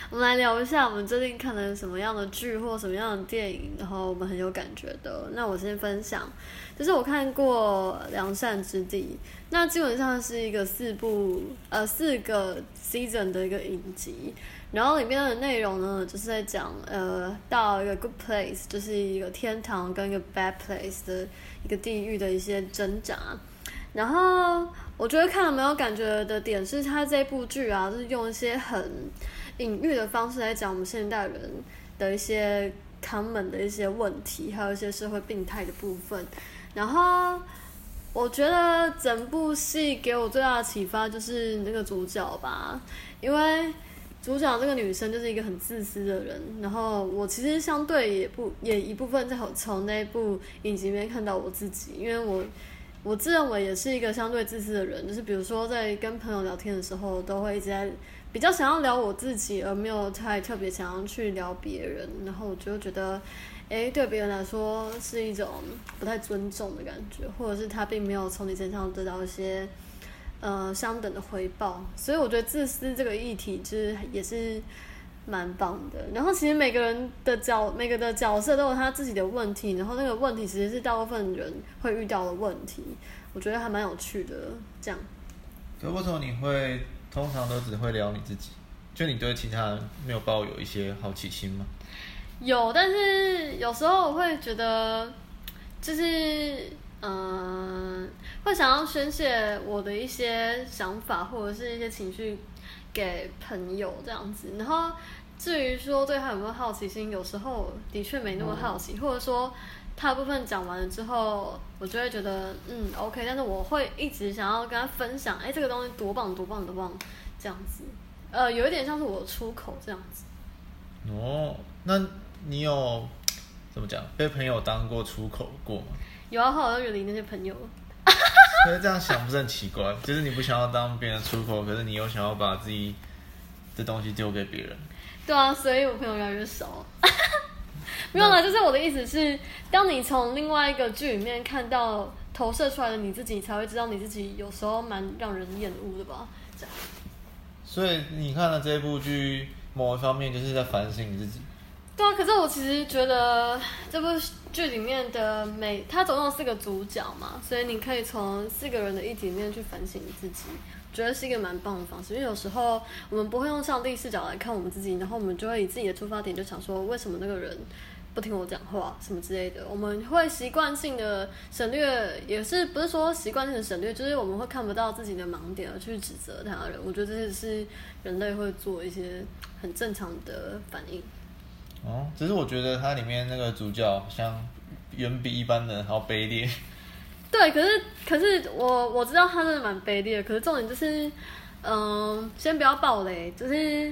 我们来聊一下我们最近看了什么样的剧或什么样的电影，然后我们很有感觉的。那我先分享，就是我看过《良善之地》，那基本上是一个4个 season 的一个影集，然后里面的内容呢，就是在讲到一个 good place， 就是一个天堂跟一个 bad place 的一个地狱的一些挣扎。然后我觉得看了没有感觉的点是，它这部剧啊，就是用一些很隐喻的方式来讲我们现代人的一些 common 的一些问题，还有一些社会病态的部分。然后我觉得整部戏给我最大的启发就是那个主角吧，因为主角这个女生就是一个很自私的人，然后我其实相对也一部分在从那部影集里面看到我自己，因为我自认为也是一个相对自私的人，就是比如说在跟朋友聊天的时候，都会一直在比较想要聊我自己，而没有太特别想要去聊别人，然后我就觉得对别人来说是一种不太尊重的感觉，或者是他并没有从你身上得到一些相等的回报，所以我觉得自私这个议题就是也是蛮棒的。然后其实每个的角色都有他自己的问题，然后那个问题其实是大部分人会遇到的问题，我觉得还蛮有趣的。这样。 可为什么你会通常都只会聊你自己？就你对其他人没有抱有一些好奇心吗？ 有，但是有时候我会觉得，就是会想要宣泄我的一些想法或者是一些情绪给朋友这样子。然后至于说对他有没有好奇心，有时候的确没那么好奇，或者说他部分讲完了之后，我就会觉得OK， 但是我会一直想要跟他分享，这个东西多棒多棒多棒这样子。有一点像是我的出口这样子。 哦，那你有怎么讲被朋友当过出口过吗？ 有啊，后来就远离那些朋友。 所以这样想不是很奇怪？就是你不想要当别人的出口，可是你又想要把自己的东西丢给别人。 对啊，所以我朋友越来越少。没有啦，就是我的意思是，当你从另外一个剧里面看到投射出来的你自己，你才会知道你自己有时候蛮让人厌恶的吧？这样。 所以你看了这部剧，某一方面就是在反省你自己。 对啊，可是我其实觉得这部剧里面的它总共有4个主角嘛，所以你可以从4个人的议题里面去反省你自己，觉得是一个蛮棒的方式。因为有时候我们不会用上帝视角来看我们自己，然后我们就会以自己的出发点就想说，为什么那个人不听我讲话什么之类的，我们会习惯性的省略，也是不是说习惯性的省略，就是我们会看不到自己的盲点而去指责他人。我觉得这是人类会做一些很正常的反应。 只是我觉得它里面那个主角好像远比一般人还要卑劣。 对，可是我知道他真的蛮卑劣的，可是重点就是，先不要爆雷，就是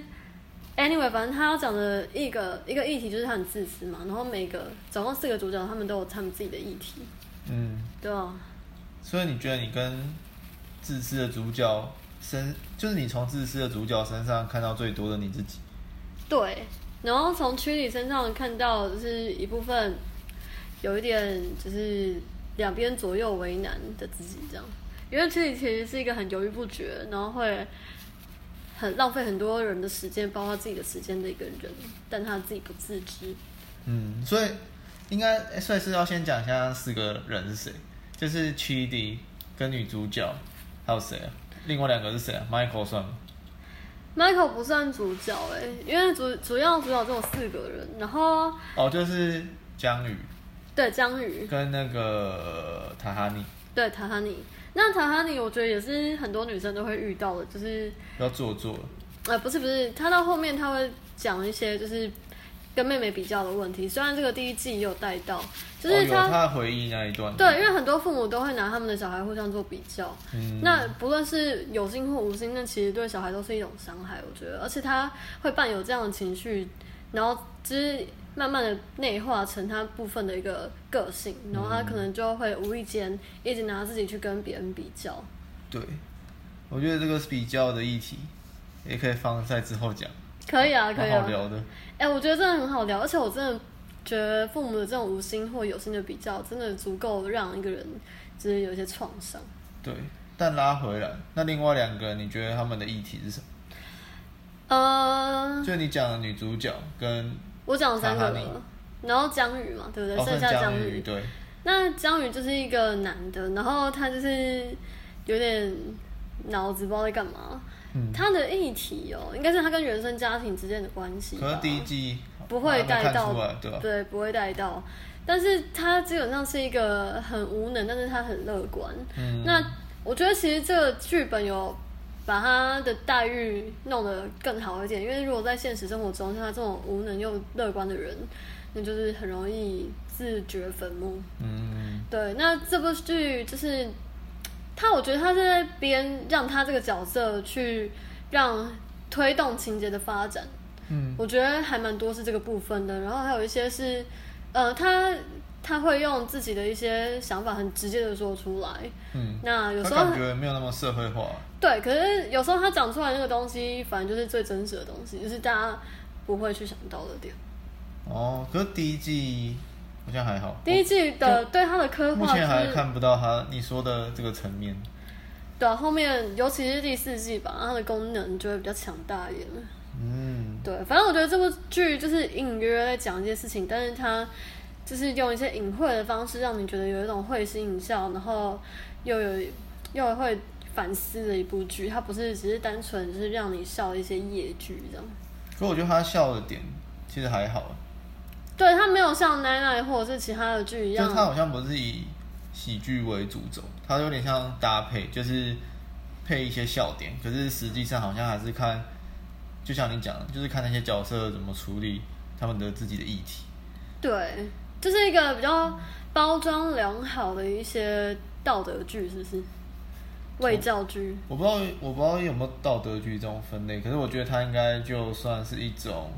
anyway， 反正他要讲的一个议题就是他很自私嘛，然后总共4个主角，他们都有他们自己的议题。对啊。 所以你觉得你跟自私的主角就是你从自私的主角身上看到最多的你自己？ 对。然后从曲里身上看到就是一部分有一点就是两边左右为难的自己这样，因为曲里其实是一个很犹豫不决，然后会很浪费很多人的时间，包括自己的时间的一个人，但他自己不自知。 所以应该所以是要先讲一下4个人是谁，就是曲里跟女主角还有谁啊？另外2个是谁啊 ？Michael 算吗 ？Michael 不算主角因为主要主角只有4个人，然后就是江宇， 对，江宇跟那个塔哈尼， 对，塔哈尼。那塔哈尼我觉得也是很多女生都会遇到的，就是要做不是，他到后面他会讲一些就是跟妹妹比较的问题，虽然这个第1季也有带到，就是有他回忆那一段。 对，因为很多父母都会拿他们的小孩互相做比较，那不论是有心或无心，那其实对小孩都是一种伤害，我觉得。而且他会伴有这样的情绪，然后就是慢慢的内化成他部分的一个个性，然后他可能就会无意间一直拿自己去跟别人比较。 对，我觉得这个比较的议题也可以放在之后讲。 可以啊， 蛮好聊的。 我觉得真的很好聊，而且我真的觉得父母的这种无心或有心的比较，真的足够让一个人就是有一些创伤。 对，但拉回来，那另外2个，你觉得他们的议题是什么？ 就你讲的女主角跟我讲了3个查哈尼了，然后江宇嘛，对不对？剩下江宇， 对。 那江宇就是一个男的，然后他就是有点脑子不知道在干嘛。他的议题应该是他跟原生家庭之间的关系。 可是第一季不会带到， 对吧？ 对，不会带到。但是他基本上是一个很无能，但是他很乐观。那我觉得其实这个剧本有把他的待遇弄得更好一点，因为如果在现实生活中，像他这种无能又乐观的人，那就是很容易自掘坟墓。对。那这部剧就是我觉得他是在边让他这个角色去推动情节的发展。我觉得还蛮多是这个部分的，然后还有一些是，他会用自己的一些想法很直接的说出来。那有时候感觉没有那么社会化。 对，可是有时候他讲出来那个东西，反正就是最真实的东西，就是大家不会去想到的点。 可是第一季好像还好。 第一季的对他的刻画， 目前还看不到你说的这个层面。 对，后面尤其是第4季吧，它的功能就会比较强大一点。对，反正我觉得这部剧就是隐约在讲一些事情，但是它就是用一些隐晦的方式，让你觉得有一种会心一笑，然后又会反思的一部剧。它不是只是单纯就是让你笑的一些夜剧这样。 可我觉得他笑的点其实还好。 对，它没有像奶奶或者是其他的剧一样， 就是它好像不是以喜剧为主轴，它有点像搭配，就是配一些笑点，可是实际上好像还是看，就像你讲的，就是看那些角色怎么处理他们的自己的议题。 对，就是一个比较包装良好的一些道德剧，是不是？卫教剧。我不知道有没有道德剧这种分类，可是我觉得它应该就算是一种，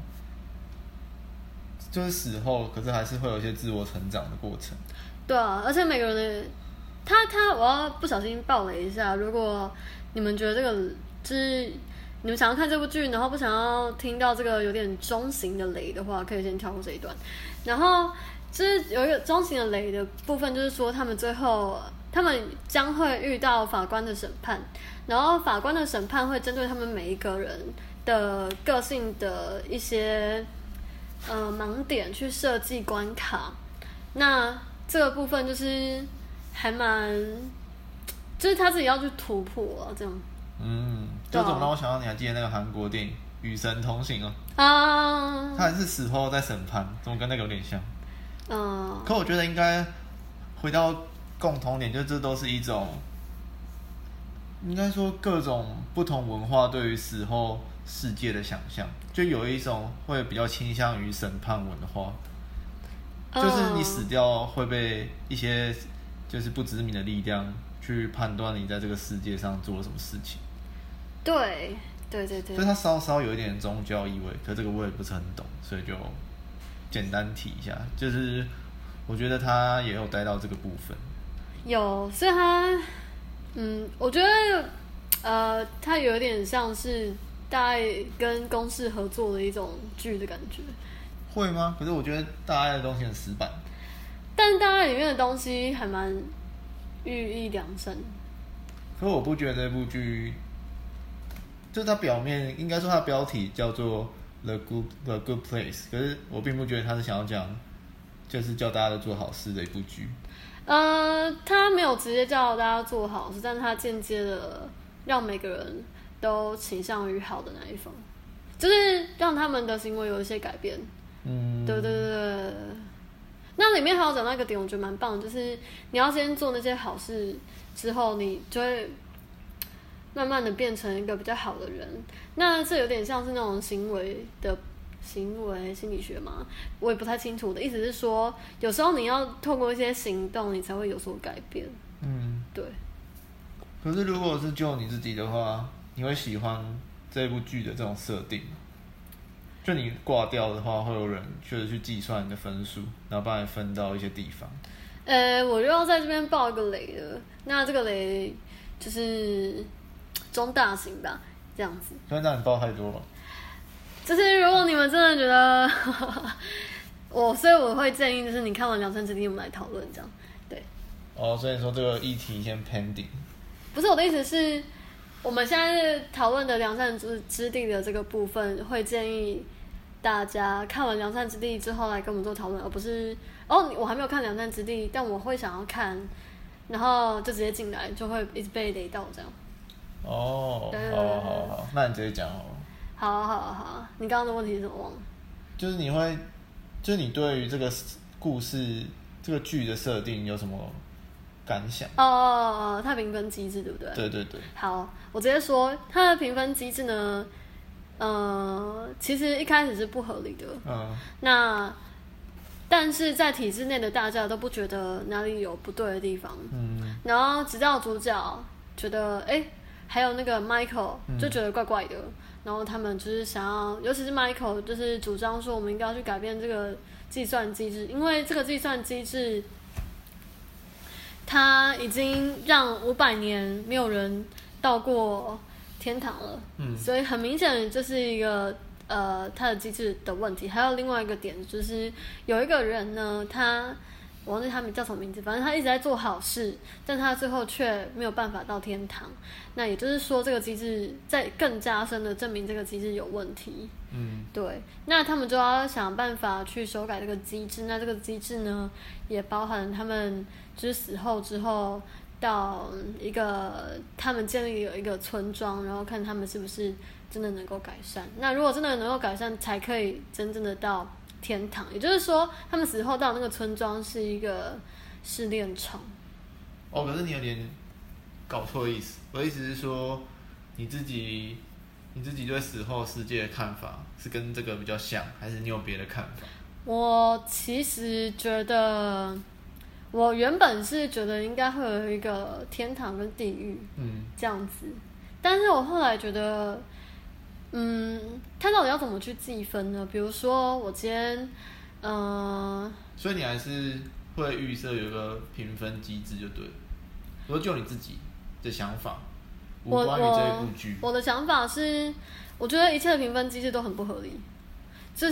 就是死后，可是还是会有一些自我成长的过程。 对啊，而且每个人的我要不小心爆雷一下，如果你们觉得这个就是你们想要看这部剧，然后不想要听到这个有点中型的雷的话，可以先跳过这一段。然后就是有一个中型的雷的部分，就是说他们最后将会遇到法官的审判，然后法官的审判会针对他们每一个人的个性的一些盲点去设计关卡。那这个部分就是还蛮，就是他自己要去突破这样。 这怎么让我想到你还记得那个韩国电影《与神同行》哦？他还是死后在审判，怎么跟那个有点像？可我觉得应该回到共同点，就这都是一种，应该说各种不同文化对于死后世界的想象，就有一种会比较倾向于审判文化，就是你死掉会被一些就是不知名的力量去判断你在这个世界上做了什么事情。 对，所以它稍稍有一点宗教意味，可这个我也不是很懂，所以就简单提一下。就是我觉得他也有带到这个部分。 有，所以他，我觉得，他有点像是大爱跟公视合作的一种剧的感觉。 会吗？可是我觉得大爱的东西很死板。 但是大爱里面的东西还蛮寓意良深。 可是我不觉得这部剧，就是它表面应该说它的标题叫做 The Good Place， 可是我并不觉得他是想要讲，就是叫大家都做好事的一部剧。 他没有直接叫大家做好事，但是他间接的让每个人都倾向于好的那一方，就是让他们的行为有一些改变。对。那里面还有讲到一个点，我觉得蛮棒的，就是你要先做那些好事之后，你就会慢慢的变成一个比较好的人。那这有点像是那种行为心理学嘛，我也不太清楚。的意思是说，有时候你要透过一些行动，你才会有所改变。对。 可是如果是就你自己的话，你会喜欢这部剧的这种设定？就你挂掉的话，会有人确实去计算你的分数，然后帮你分到一些地方。 我就要在这边爆一个雷了。那这个雷就是中大型吧，这样子。 所以那你爆太多了。 就是如果你们真的觉得所以我会建议，就是你看完《良辰之地》，我们来讨论这样。对。 所以说这个议题先 pending。 不是，我的意思是， 我们现在是讨论的良善之地的这个部分，会建议大家看完良善之地之后来跟我们做讨论，而不是我还没有看良善之地，但我会想要看，然后就直接进来，就会一直被雷到这样。 好，那你直接讲好了。 好，你刚刚的问题是怎么忘了？ 就是你对于这个故事、这个剧的设定有什么感想？ 它评分机制对不对？ 对。 好，我直接说它的评分机制呢，其实一开始是不合理的。但是在体制内的大家都不觉得哪里有不对的地方。然后直到主角觉得还有那个 Michael 就觉得怪怪的，然后他们就是想要，尤其是 Michael 就是主张说我们应该要去改变这个计算机制，因为这个计算机制它已经让500年没有人到过天堂了。所以很明显这是一个它的机制的问题。还有另外一个点就是有一个人呢，我忘记他叫什么名字，反正他一直在做好事，但他最后却没有办法到天堂。那也就是说，这个机制在更加深的证明这个机制有问题。对。那他们就要想办法去修改这个机制。那这个机制呢，也包含他们就是死后之后到他们建立有一个村庄，然后看他们是不是真的能够改善。那如果真的能够改善，才可以真正的到天堂。也就是说，他们死后到那个村庄是一个试炼场。 可是你有点搞错意思。我的意思是说，你自己对死后世界的看法是跟这个比较像，还是你有别的看法？ 我其实觉得，我原本是觉得应该会有一个天堂跟地狱，这样子。但是我后来觉得，它到底要怎么去计分呢？比如说我今天， 所以你还是会预设有一个评分机制就对了。如果就你自己的想法，无关于这一部剧， 我的想法是，我觉得一切的评分机制都很不合理。就是，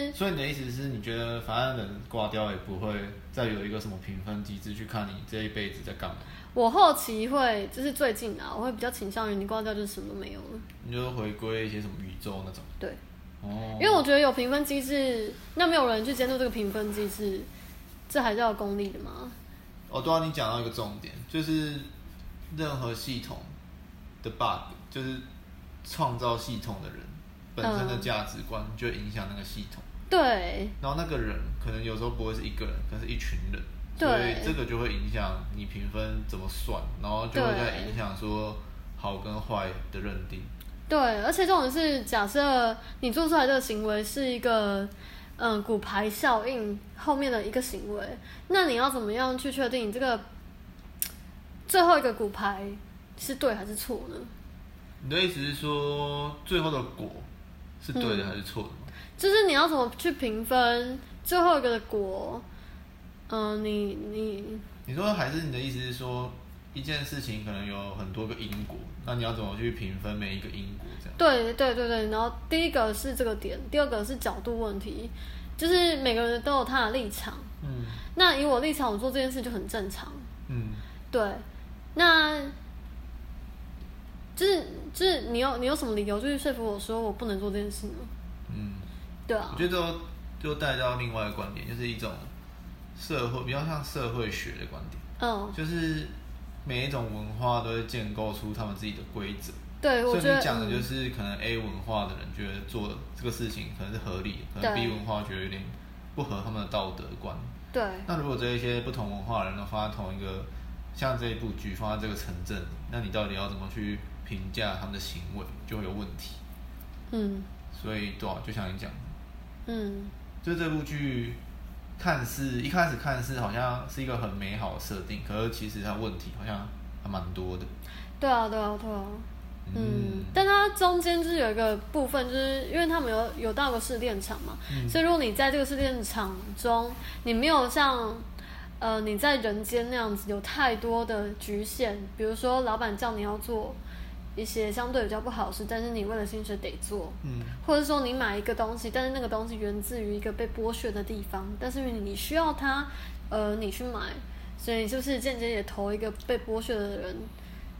所以你的意思是你觉得反正人挂掉也不会再有一个什么评分机制去看你这一辈子在干嘛？ 我后期会，就是最近我会比较倾向于你挂掉就什么都没有了。 你就回归一些什么宇宙那种？ 对。因为我觉得有评分机制，那没有人去监督这个评分机制，这还是要公利的吗？ 对啊，你讲到一个重点，就是任何系统的 bug， 就是创造系统的人本身的价值观就会影响那个系统。 对。 然后那个人可能有时候不会是一个人，可能是一群人。所以这个就会影响你评分怎么算，然后就会再影响说好跟坏的认定。 对，而且这种是假设你做出来这个行为是一个骨牌效应后面的一个行为，那你要怎么样去确定这个最后一个骨牌是对还是错呢？ 你的意思是说最后的果是对的还是错的吗？ 就是你要怎么去评分最后一个的果？ 你说还是你的意思是说一件事情可能有很多个因果，那你要怎么去评分每一个因果这样？ 对。然后第一个是这个点，第二个是角度问题，就是每个人都有他的立场。那以我立场，我做这件事就很正常。对。那就是你有什么理由就是说服我说我不能做这件事呢？对啊。 我觉得就带到另外一个观点，就是一种社会比较像社会学的观点。就是每一种文化都会建构出他们自己的规则。 对， 所以你讲的就是可能 A 文化的人觉得做这个事情可能是合理的，可能 B 文化觉得有点不合他们的道德观。 对。 那如果这一些不同文化的人都放在同一个，像这一部剧放在这个城镇，那你到底要怎么去评价他们的行为，就会有问题。所以对啊，就像你讲，就这部剧一开始看似好像是一个很美好的设定，可是其实它问题好像还蛮多的。 对啊。但它中间就是有一个部分，就是因为他们有到个试炼场嘛，所以如果你在这个试炼场中，你没有像你在人间那样子有太多的局限，比如说老板叫你要做一些相对比较不好的事，但是你为了薪水得做，或者说你买一个东西，但是那个东西源自于一个被剥削的地方，但是因为你需要它，你去买，所以就是间接也投一个被剥削的人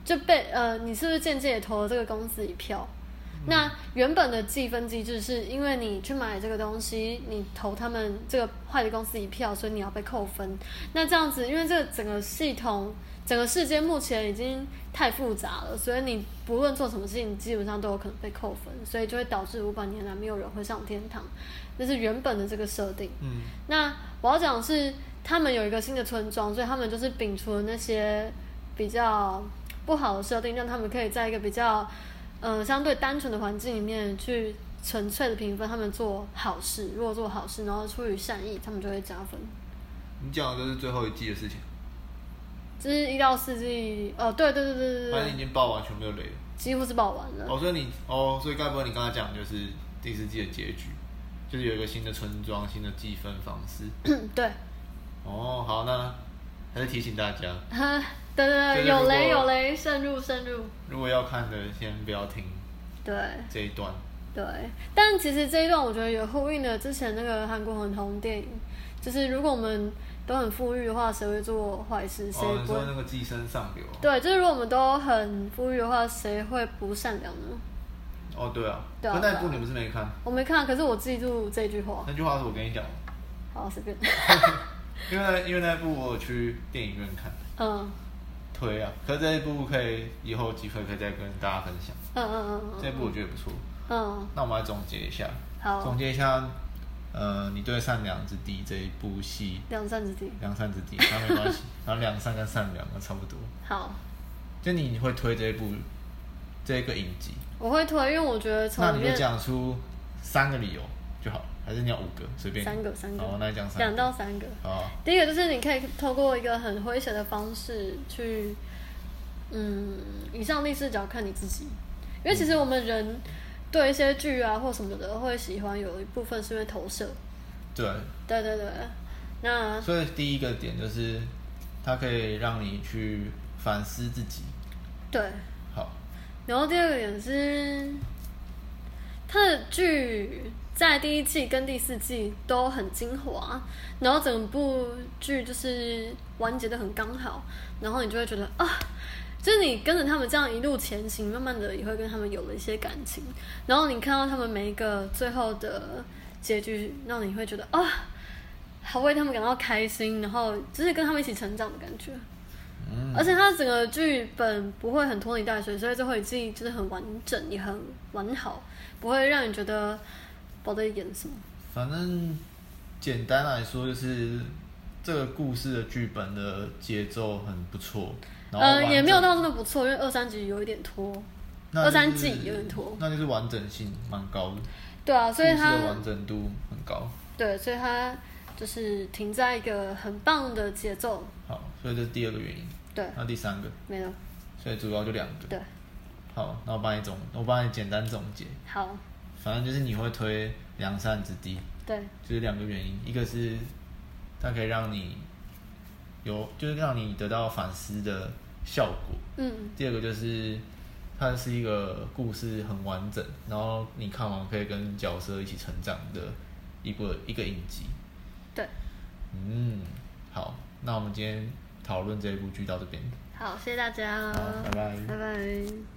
就被你是不是间接也投了这个公司一票？那原本的计分机制是因为你去买这个东西，你投他们这个坏的公司一票，所以你要被扣分。那这样子，因为这个整个系统、整个世界目前已经太复杂了，所以你不论做什么事情，基本上都有可能被扣分，所以就会导致500年来没有人会上天堂。这是原本的这个设定。那我要讲的是，他们有一个新的村庄，所以他们就是摒除了那些比较不好的设定，让他们可以在一个比较相对单纯的环境里面去纯粹的评分他们做好事。如果做好事，然后出于善意，他们就会加分。 你讲的就是最后一季的事情。 这是1到4季，对。 反正已经爆完，全部都雷了。 几乎是爆完了。 所以该不会你刚才讲的就是第4季的结局，就是有一个新的村庄、新的计分方式。 对。 好，那还是提醒大家。 对，有雷，慎入。 如果要看的，先不要听。 对。这一段。 对，但其实这一段我觉得也呼应了之前那个韩国很红的电影，就是如果我们都很富裕的话，谁会做坏事？谁不会？ 你说那个寄生上流。 对，就是如果我们都很富裕的话，谁会不善良呢？ 对啊。可那一部你不是没看？ 我没看，可是我记住这句话。 那句话是我跟你讲的。 好，随便。 因为那一部我有去电影院看。推啊！可是这一部可以以后机会可以再跟大家分享。这一部我觉得不错。那我们来总结一下。 好。 总结一下，你对《善良之地》这一部戏。 良善之地。 良善之地，那没关系。然后良善跟善良差不多。 好。 就你会推这个影集？ 我会推，因为我觉得从里面。 那你就讲出3个理由就好，还是你要5个？随便。 3个。 好，那你讲3个。 2到3个。 好。 第一个就是你可以透过一个很诙谐的方式去，以上帝视角看你自己，因为其实我们人对一些剧啊或什么的会喜欢，有一部分是因为投射。对。那所以第一个点就是，它可以让你去反思自己。 对。 好。 然后第二个点是，它的剧在第1季跟第4季都很精华，然后整部剧就是完结的很刚好，然后你就会觉得就是你跟着他们这样一路前行，慢慢的也会跟他们有了一些感情，然后你看到他们每一个最后的结局，让你会觉得好为他们感到开心，然后就是跟他们一起成长的感觉。而且它整个剧本不会很拖泥带水，所以最后一季就是很完整，也很完好，不会让你觉得不知道在演什么。 反正简单来说，就是这个故事的剧本的节奏很不错。 也没有到那么不错，因为2、3集有一点拖，2、3季有点拖。 那就是完整性蛮高的。 对啊，所以它故事的完整度很高。 对，所以它就是停在一个很棒的节奏。 好，所以这是第2个原因。 对。 那第3个？ 没了。 所以主要就2个。 对。 好，那我帮你简单总结。 好。 反正就是你会推良善之地。 对。 就是2个原因，一个是它可以让你就是让你得到反思的效果。第2个就是它是一个故事很完整，然后你看完可以跟角色一起成长的一个影集。 对。 好，那我们今天讨论这一部剧到这边。 好，谢谢大家。 好，拜拜。 拜拜。